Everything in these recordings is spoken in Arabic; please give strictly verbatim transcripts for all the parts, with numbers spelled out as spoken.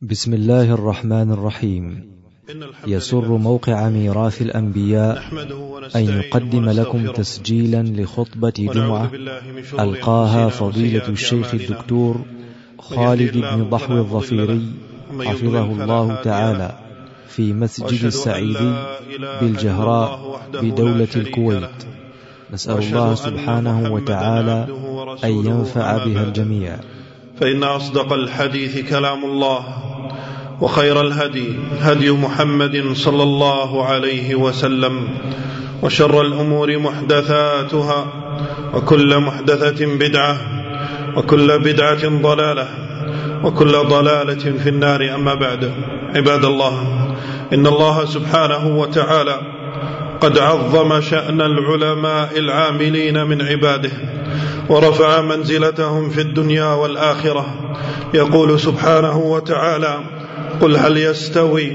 بسم الله الرحمن الرحيم. يسر موقع ميراث الأنبياء أن يقدم لكم تسجيلا لخطبة جمعة ألقاها فضيلة الشيخ الدكتور خالد بن ضحو الظفيري حفظه الله تعالى في مسجد السعيدي بالجهراء بدولة الكويت. نسأل الله سبحانه وتعالى أن ينفع بها الجميع. فإن أصدق الحديث كلام الله، وخير الهدي هدي محمد صلى الله عليه وسلم، وشر الأمور محدثاتها، وكل محدثة بدعة، وكل بدعة ضلالة، وكل ضلالة في النار. أما بعد، عباد الله، إن الله سبحانه وتعالى قد عظم شأن العلماء العاملين من عباده، ورفع منزلتهم في الدنيا والآخرة. يقول سبحانه وتعالى: قل هل يستوي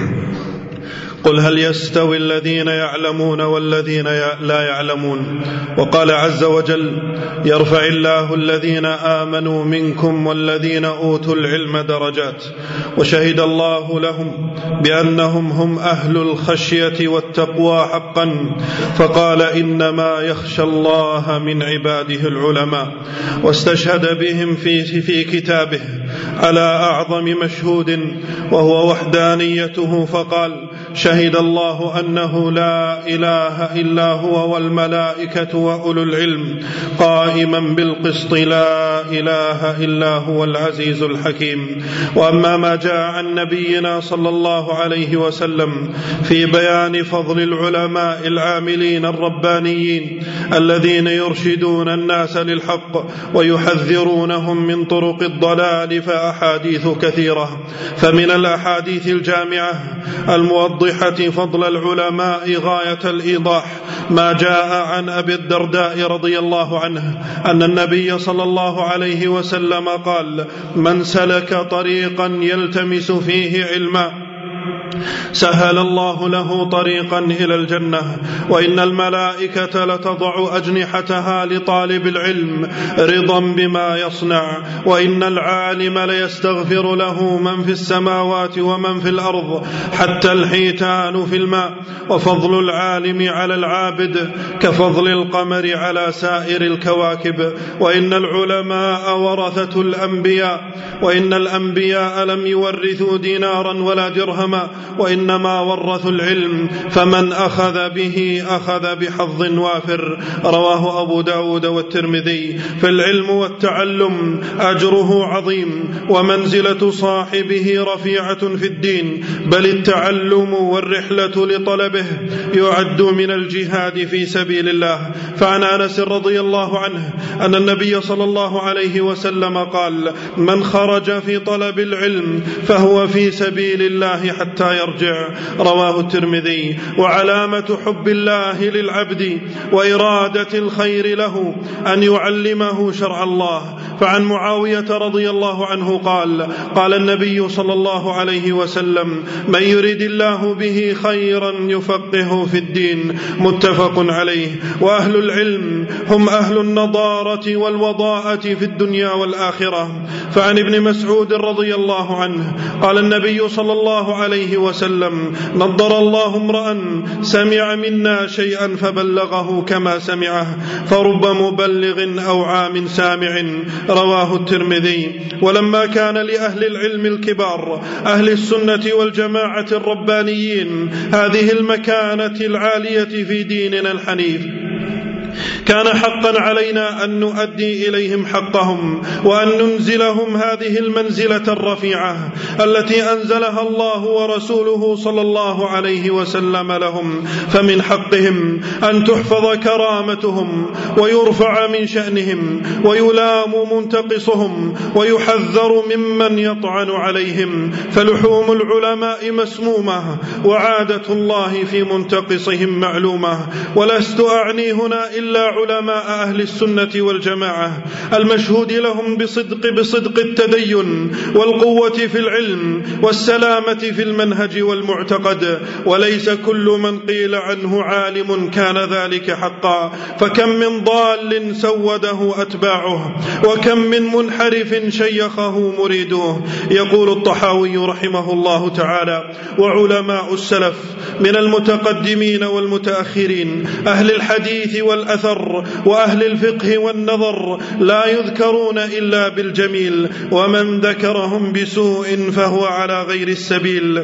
قل هل يستوي الذين يعلمون والذين لا يعلمون. وقال عز وجل: يرفع الله الذين آمنوا منكم والذين أوتوا العلم درجات. وشهد الله لهم بأنهم هم أهل الخشية والتقوى حقا، فقال: إنما يخشى الله من عباده العلماء. واستشهد بهم في, في كتابه على أعظم مشهود وهو وحدانيته، فقال: شهد الله أنه لا إله إلا هو والملائكة وأولو العلم قائما بالقسط، لا إله إلا هو العزيز الحكيم. وأما ما جاء عن نبينا صلى الله عليه وسلم في بيان فضل العلماء العاملين الربانيين الذين يرشدون الناس للحق ويحذرونهم من طرق الضلال فأحاديث كثيرة. فمن الأحاديث الجامعة الموضحة فضل العلماء غاية الإيضاح ما جاء عن أبي الدرداء رضي الله عنه أن النبي صلى الله عليه وسلم قال: من سلك طريقا يلتمس فيه علما سهل الله له طريقا إلى الجنة. وإن الملائكة لتضع أجنحتها لطالب العلم رضا بما يصنع. وإن العالم ليستغفر له من في السماوات ومن في الأرض حتى الحيتان في الماء. وفضل العالم على العابد كفضل القمر على سائر الكواكب. وإن العلماء ورثة الأنبياء، وإن الأنبياء لم يورثوا دينارا ولا درهما، وإنما ورثوا العلم، فمن أخذ به أخذ بحظ وافر. رواه أبو داود والترمذي. فالعلم والتعلم أجره عظيم، ومنزلة صاحبه رفيعة في الدين، بل التعلم والرحلة لطلبه يعد من الجهاد في سبيل الله. فعن أنس رضي الله عنه أن النبي صلى الله عليه وسلم قال: من خرج في طلب العلم فهو في سبيل الله حتى يرجع. رواه الترمذي. وعلامة حب الله للعبد وإرادة الخير له أن يعلمه شرع الله. فعن معاوية رضي الله عنه قال: قال النبي صلى الله عليه وسلم: من يريد الله به خيرا يفقهه في الدين. متفق عليه. وأهل العلم هم أهل النضارة والوضاءة في الدنيا والآخرة. فعن ابن مسعود رضي الله عنه قال النبي صلى الله عليه وسلم: نضر الله امرأ سمع منا شيئا فبلغه كما سمعه، فرب مبلغ أو عام سامع. رواه الترمذي. ولما كان لأهل العلم الكبار أهل السنة والجماعة الربانيين هذه المكانة العالية في ديننا الحنيف، كان حقا علينا أن نؤدي إليهم حقهم، وأن ننزلهم هذه المنزلة الرفيعة التي أنزلها الله ورسوله صلى الله عليه وسلم لهم. فمن حقهم أن تحفظ كرامتهم ويرفع من شأنهم ويلام منتقصهم ويحذر ممن يطعن عليهم. فلحوم العلماء مسمومة، وعادة الله في منتقصهم معلومة. ولست أعني هنا إلا علماء أهل السنة والجماعة المشهود لهم بصدق بصدق التدين والقوة في العلم والسلامة في المنهج والمعتقد، وليس كل من قيل عنه عالم كان ذلك حقا، فكم من ضال سوده أتباعه، وكم من منحرف شيخه مريدوه. يقول الطحاوي رحمه الله تعالى: وعلماء السلف من المتقدمين والمتأخرين أهل الحديث والأثر وأهل الفقه والنظر لا يذكرون إلا بالجميل، ومن ذكرهم بسوء فهو على غير السبيل.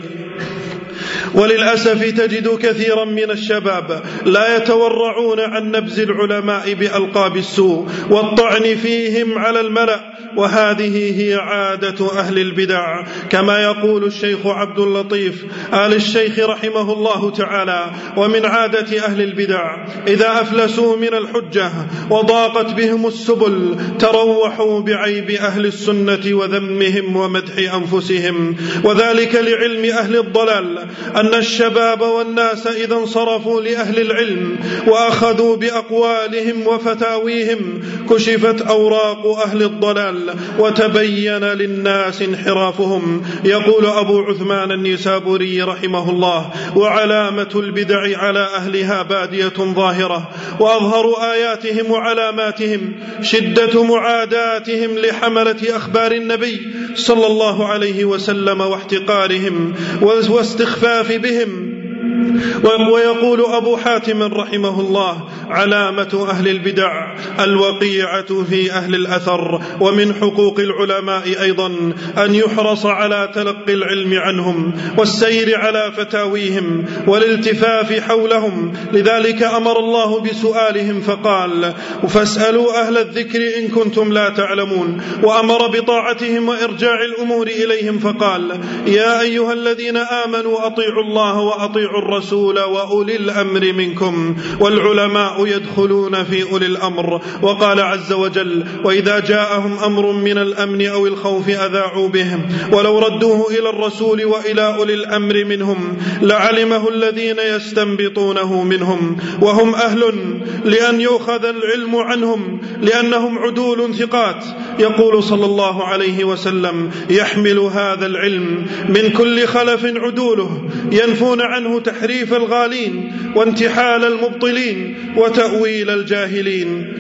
وللأسف تجد كثيرا من الشباب لا يتورعون عن نبذ العلماء بألقاب السوء والطعن فيهم على الملأ، وهذه هي عادة أهل البدع، كما يقول الشيخ عبد اللطيف آل الشيخ رحمه الله تعالى: ومن عادة أهل البدع إذا أفلسوا من الحجة وضاقت بهم السبل تروحوا بعيب أهل السنة وذمهم ومدح أنفسهم، وذلك لعلم أهل الضلال أن الشباب والناس إذا انصرفوا لأهل العلم وأخذوا بأقوالهم وفتاويهم كشفت أوراق أهل الضلال وتبين للناس انحرافهم. يقول أبو عثمان النيسابوري رحمه الله: وعلامة البدع على أهلها بادية ظاهرة، وأظهر آياتهم وعلاماتهم شدة معاداتهم لحملة أخبار النبي صلى الله عليه وسلم واحتقارهم واستخفاف بهم. ويقول أبو حاتم رحمه الله: علامة أهل البدع الوقيعة في أهل الأثر. ومن حقوق العلماء أيضا أن يحرص على تلقي العلم عنهم والسير على فتاويهم والالتفاف حولهم، لذلك أمر الله بسؤالهم فقال: فاسألوا أهل الذكر إن كنتم لا تعلمون، وأمر بطاعتهم وإرجاع الأمور إليهم فقال: يا أيها الذين آمنوا أطيعوا الله وأطيعوا الرسول وأولي الأمر منكم، والعلماء يدخلون في أولي الأمر. وقال عز وجل: وإذا جاءهم أمر من الأمن أو الخوف أذاعوا بهم ولو ردوه إلى الرسول وإلى أولي الأمر منهم لعلمه الذين يستنبطونه منهم، وهم أهل لأن يؤخذ العلم عنهم لأنهم عدول ثقات. يقول صلى الله عليه وسلم: يحمل هذا العلم من كل خلف عدوله ينفون عنه تحريف الغالين وانتحال المبطلين وتأويل الجاهلين.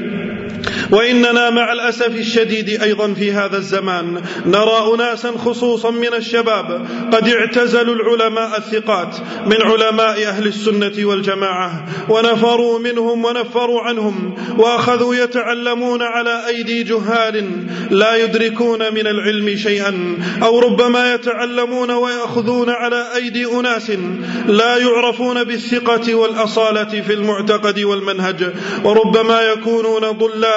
وإننا مع الأسف الشديد أيضا في هذا الزمان نرى أناسا خصوصا من الشباب قد اعتزلوا العلماء الثقات من علماء أهل السنة والجماعة ونفروا منهم ونفروا عنهم، وأخذوا يتعلمون على أيدي جهال لا يدركون من العلم شيئا، أو ربما يتعلمون ويأخذون على أيدي أناس لا يعرفون بالثقة والأصالة في المعتقد والمنهج، وربما يكونون ضلالا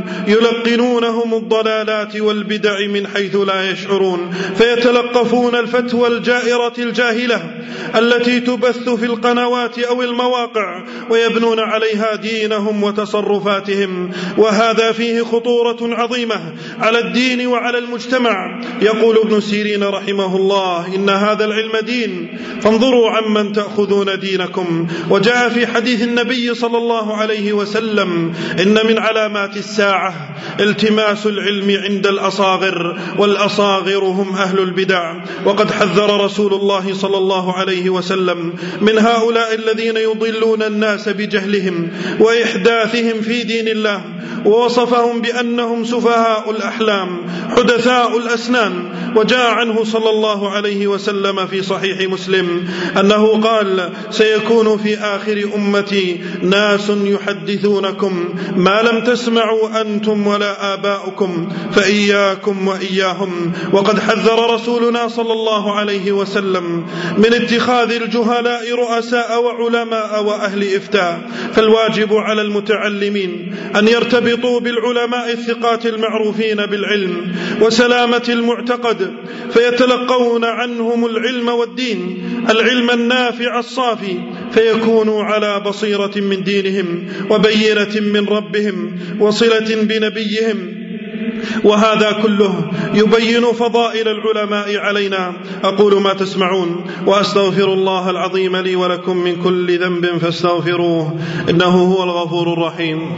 يلقنونهم الضلالات والبدع من حيث لا يشعرون، فيتلقفون الفتوى الجائرة الجاهلة التي تبث في القنوات أو المواقع ويبنون عليها دينهم وتصرفاتهم، وهذا فيه خطورة عظيمة على الدين وعلى المجتمع. يقول ابن سيرين رحمه الله: إن هذا العلم دين فانظروا عمن تأخذون دينكم. وجاء في حديث النبي صلى الله عليه وسلم: إن من علامات الساعة التماس العلم عند الأصاغر، والأصاغر هم أهل البدع. وقد حذر رسول الله صلى الله عليه وسلم من هؤلاء الذين يضلون الناس بجهلهم وإحداثهم في دين الله، ووصفهم بأنهم سفهاء الأحلام حدثاء الأسنان. وجاء عنه صلى الله عليه وسلم في صحيح مسلم أنه قال: سيكون في آخر أمتي ناس يحدثونكم ما لم تسمعوا أنتم ولا آباؤكم فإياكم وإياهم. وقد حذر رسولنا صلى الله عليه وسلم من اتخاذ الجهلاء رؤساء وعلماء وأهل إفتاء، فالواجب على المتعلمين أن يرتبطوا بالعلماء الثقات المعروفين بالعلم وسلامة المعتقد، فيتلقون عنهم العلم والدين، العلم النافع الصافي، فيكونوا على بصيرة من دينهم وبينة من ربهم وصلة بنبيهم، وهذا كله يبين فضائل العلماء علينا. أقول ما تسمعون وأستغفر الله العظيم لي ولكم من كل ذنب فاستغفروه إنه هو الغفور الرحيم.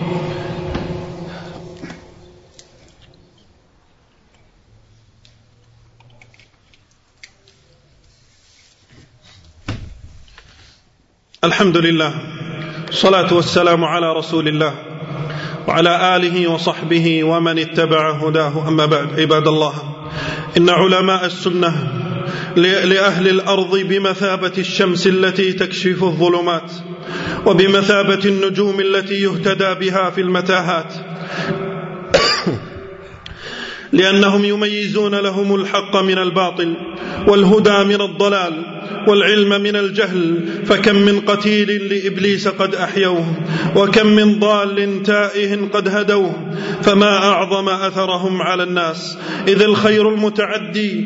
الحمد لله، الصلاة والسلام على رسول الله وعلى آله وصحبه ومن اتبع هداه. أما بعد، عباد الله، إن علماء السنة لأهل الأرض بمثابة الشمس التي تكشف الظلمات، وبمثابة النجوم التي يهتدى بها في المتاهات، لأنهم يميزون لهم الحق من الباطل والهدى من الضلال والعلم من الجهل. فكم من قتيل لإبليس قد أحيوه، وكم من ضال تائه قد هدوه، فما أعظم أثرهم على الناس. إذ الخير المتعدي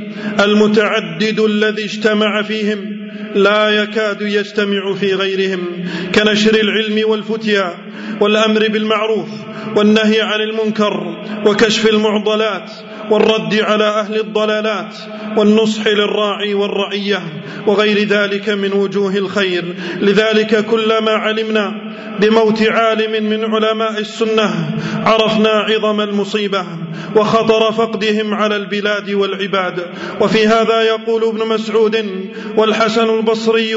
المتعدد الذي اجتمع فيهم لا يكاد يجتمع في غيرهم، كنشر العلم والفتيا والأمر بالمعروف والنهي عن المنكر وكشف المعضلات والرد على أهل الضلالات والنصح للراعي والرعية وغير ذلك من وجوه الخير. لذلك كلما علمنا بموت عالم من علماء السنة عرفنا عظم المصيبة وخطر فقدهم على البلاد والعباد. وفي هذا يقول ابن مسعود والحسن البصري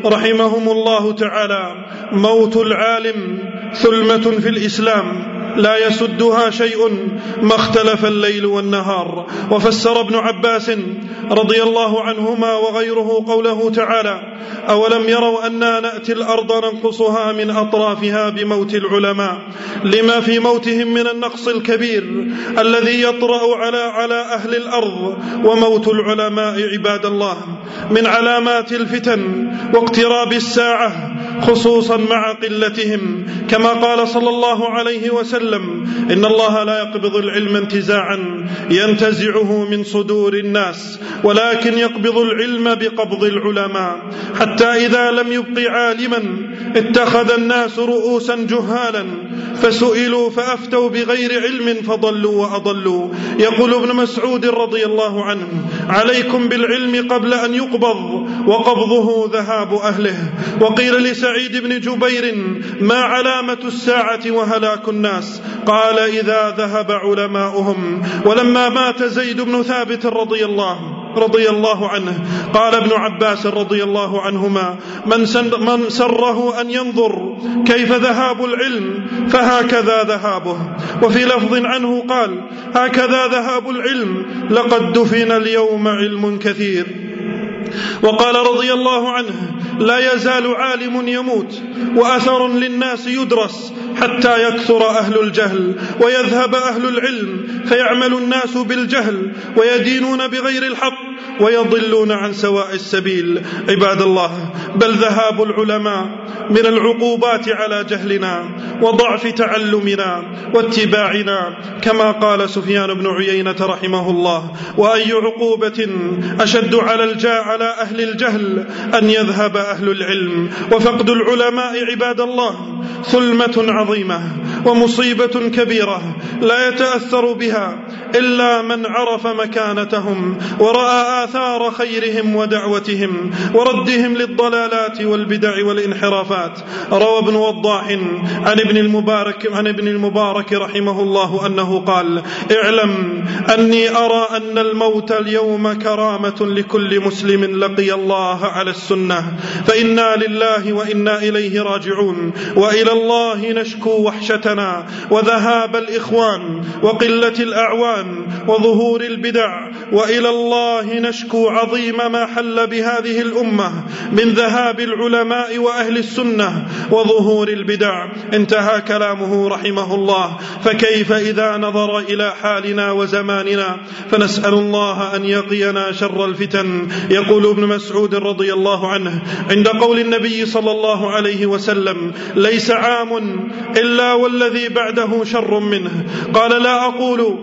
رحمهم الله تعالى: موت العالم ثلمة في الإسلام لا يسدها شيء ما اختلف الليل والنهار. وفسر ابن عباس رضي الله عنهما وغيره قوله تعالى: أولم يروا أنا نأتي الأرض ننقصها من أطرافها بموت العلماء، لما في موتهم من النقص الكبير الذي يطرأ على على أهل الأرض. وموت العلماء عباد الله من علامات الفتن واقتراب الساعة، خصوصا مع قلتهم، كما قال صلى الله عليه وسلم: إن الله لا يقبض العلم انتزاعا ينتزعه من صدور الناس، ولكن يقبض العلم بقبض العلماء، حتى إذا لم يبق عالما اتخذ الناس رؤوسا جهالا فسئلوا فأفتوا بغير علم فضلوا وأضلوا. يقول ابن مسعود رضي الله عنه: عليكم بالعلم قبل أن يقبض، وقبضه ذهاب أهله. وقيل لسعيد بن جبير: ما علامة الساعة وهلاك الناس؟ قال: إذا ذهب علماؤهم. ولما مات زيد بن ثابت رضي الله رضي الله عنه قال ابن عباس رضي الله عنهما: من, من سره أن ينظر كيف ذهاب العلم فهكذا ذهابه. وفي لفظ عنه قال: هكذا ذهاب العلم، لقد دفن اليوم علم كثير. وقال رضي الله عنه: لا يزال عالم يموت وأثر للناس يدرس حتى يكثر أهل الجهل ويذهب أهل العلم، فيعمل الناس بالجهل ويدينون بغير الحق ويضلون عن سواء السبيل. عباد الله، بل ذهاب العلماء من العقوبات على جهلنا وضعف تعلمنا واتباعنا، كما قال سفيان بن عيينة رحمه الله: وأي عقوبة أشد على الجاء على أهل الجهل أن يذهب أهل العلم. وفقد العلماء عباد الله ثلمة عظيمة ومصيبة كبيرة لا يتأثر بها إلا من عرف مكانتهم ورأى آثار خيرهم ودعوتهم وردهم للضلالات والبدع والانحرافات. روى ابن وضاح عن ابن المبارك عن ابن المبارك رحمه الله أنه قال: اعلم أني أرى أن الموت اليوم كرامة لكل مسلم لقي الله على السنة، فإنا لله وإنا إليه راجعون، وإلى الله نشكو وحشتنا وذهاب الإخوان وقلة الأعوان وظهور البدع، وإلى الله نشكو عظيم ما حل بهذه الأمة من ذهاب العلماء وأهل السنة وظهور البدع. انتهى كلامه رحمه الله. فكيف إذا نظر إلى حالنا وزماننا؟ فنسأل الله أن يقينا شر الفتن. يقول ابن مسعود رضي الله عنه عند قول النبي صلى الله عليه وسلم: ليس عام إلا والذي بعده شر منه. قال: لا أقول عام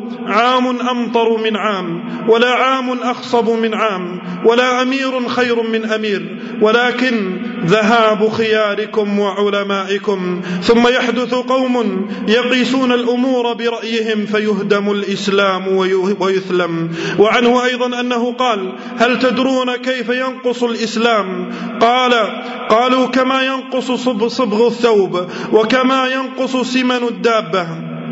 عام أمطر من عام، ولا عام أخصب من عام، ولا أمير خير من أمير، ولكن ذهاب خياركم وعلمائكم. ثم يحدث قوم يقيسون الأمور برأيهم فيهدم الإسلام ويثلم. وعنه أيضا أنه قال: هل تدرون كيف ينقص الإسلام؟ قال قالوا: كما ينقص صبغ الثوب، وكما ينقص سمن الدابة،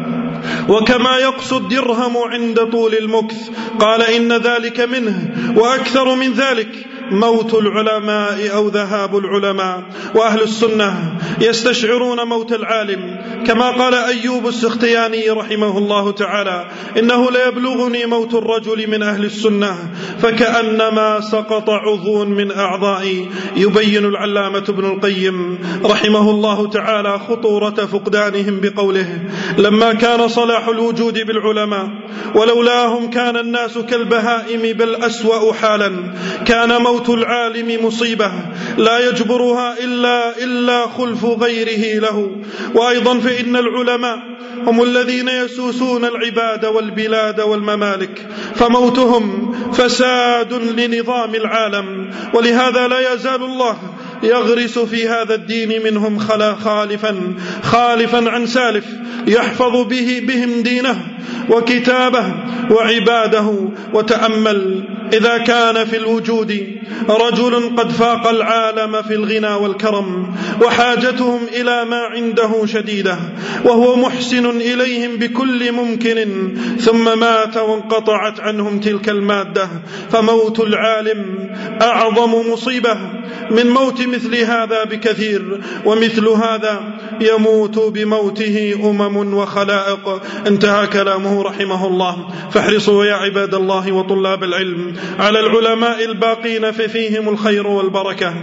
وكما يقسو الدرهم عند طول المكث. قال: إن ذلك منه، وأكثر من ذلك موت العلماء أو ذهاب العلماء. وأهل السنة يستشعرون موت العالم، كما قال أيوب السختياني رحمه الله تعالى: إنه ليبلغني موت الرجل من أهل السنة فكأنما سقط عضو من أعضائي. يبين العلامة ابن القيم رحمه الله تعالى خطورة فقدانهم بقوله: لما كان صلاح الوجود بالعلماء ولولاهم كان الناس كالبهائم بل أسوأ حالا، كان موت العالم مصيبة لا يجبرها إلا, إلا خلف غيره له. وأيضا فإن العلماء هم الذين يسوسون العباد والبلاد والممالك، فموتهم فساد لنظام العالم. ولهذا لا يزال الله يغرس في هذا الدين منهم خالفا خالفا عن سالف، يحفظ به بهم دينه وكتابه وعباده. وتأمل إذا كان في الوجود رجل قد فاق العالم في الغنى والكرم، وحاجتهم إلى ما عنده شديدة، وهو محسن إليهم بكل ممكن، ثم مات وانقطعت عنهم تلك المادة، فموت العالم أعظم مصيبة من موت مثل هذا بكثير. ومثل هذا يموت بموته أمم وخلائق. انتهى كلامه رحمه الله. فاحرصوا يا عباد الله وطلاب العلم على العلماء الباقين ففيهم الخير والبركة،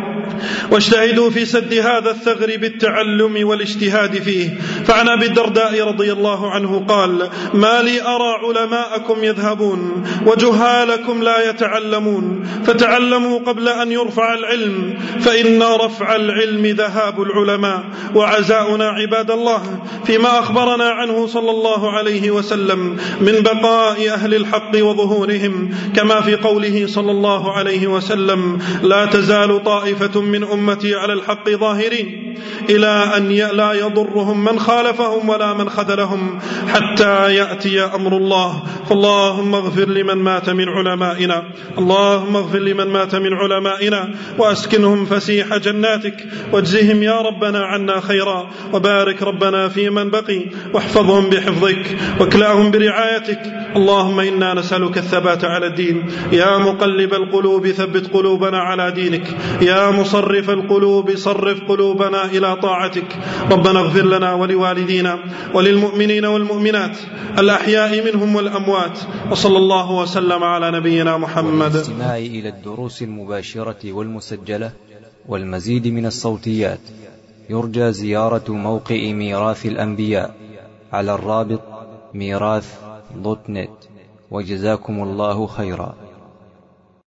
واجتهدوا في سد هذا الثغر بالتعلم والاجتهاد فيه. فعن أبي الدرداء رضي الله عنه قال: ما لي أرى علماءكم يذهبون وجهالكم لا يتعلمون، فتعلموا قبل أن يرفع العلم، فإن رفع العلم ذهاب العلماء. وعزاؤنا عباد الله فيما أخبرنا عنه صلى الله عليه وسلم من بقاء أهل الحق وظهورهم، كما في قوله صلى الله عليه وسلم: لا تزال طائفة من أمتي على الحق ظاهرين إلى أن لا يضرهم من خالفهم ولا من خذلهم حتى يأتي أمر الله. فاللهم اغفر لمن مات من علمائنا، اللهم اغفر لمن مات من علمائنا وأسكنهم فسيح جناتك، واجزهم يا ربنا عنا خيرا، وبارك ربنا في من بقي، واحفظهم بحفظك واكلاهم برعايتك. اللهم إنا نسألك الثبات على الدين. يا مقلب القلوب ثبت قلوبنا على دينك، يا مصرف القلوب صرف قلوبنا إلى طاعتك. ربنا اغفر لنا ولوالدينا وللمؤمنين والمؤمنات الأحياء منهم والأموات، وصلى الله وسلم على نبينا محمد. والاستماع إلى الدروس المباشرة والمسجلة والمزيد من الصوتيات يرجى زيارة موقع ميراث الأنبياء على الرابط ميراث دوت نت. وجزاكم الله خيرا.